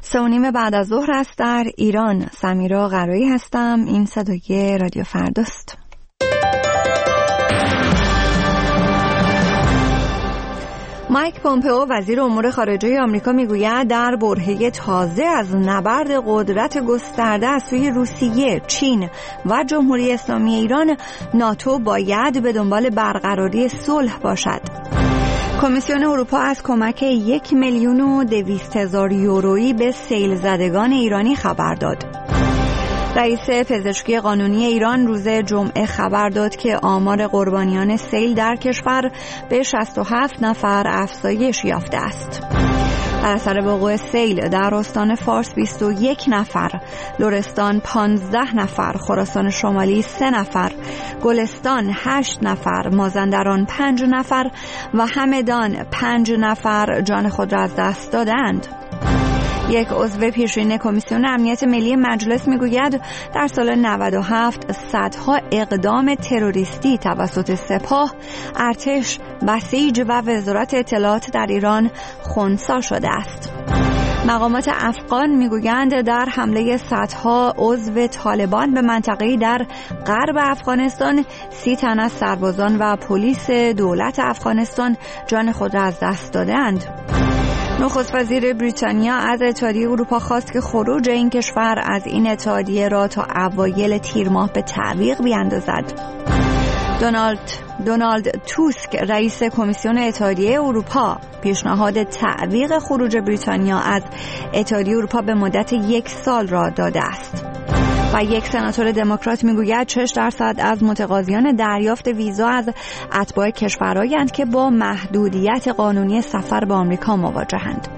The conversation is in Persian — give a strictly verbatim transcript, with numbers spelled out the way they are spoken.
سه و نیم بعد از ظهر است در ایران. سمیرا قرایی هستم. این صدای رادیو فرداست. مایک پومپئو وزیر امور خارجه آمریکا میگوید در برهه تازه از نبرد قدرت گسترده از سوی روسیه، چین و جمهوری اسلامی ایران، ناتو باید به دنبال برقراری صلح باشد. کمیسیون اروپا از کمک یک میلیون و دویست هزار یورویی به سیل زدگان ایرانی خبر داد. رئیس پزشکی قانونی ایران روز جمعه خبر داد که آمار قربانیان سیل در کشور به شصت و هفت نفر افزایش یافته است. در اثر وقوع سیل در استان فارس بیست و یک نفر، لرستان پانزده نفر، خراسان شمالی سه نفر، گلستان هشت نفر، مازندران پنج نفر و همدان پنج نفر جان خود را از دست دادند. یک عضو پیشین کمیسیون امنیت ملی مجلس میگوید در سال نود و هفت صدها اقدام تروریستی توسط سپاه، ارتش، بسیج و وزارت اطلاعات در ایران خنثی شده است. مقامات افغان میگویند در حمله صدها عضو طالبان به منطقه‌ای در غرب افغانستان، سی تن از سربازان و پلیس دولت افغانستان جان خود را از دست دادند. نخست وزیر بریتانیا از اتحادیه اروپا خواست که خروج این کشور از این اتحادیه را تا اوایل تیر ماه به تعویق بیاندازد. دونالد دونالد توسک رئیس کمیسیون اتحادیه اروپا پیشنهاد تعویق خروج بریتانیا از اتحادیه اروپا به مدت یک سال را داده است. و یک سناتور دموکرات میگوید شش درصد از متقاضیان دریافت ویزا از اتباع کشورهایند که با محدودیت قانونی سفر به آمریکا مواجهند.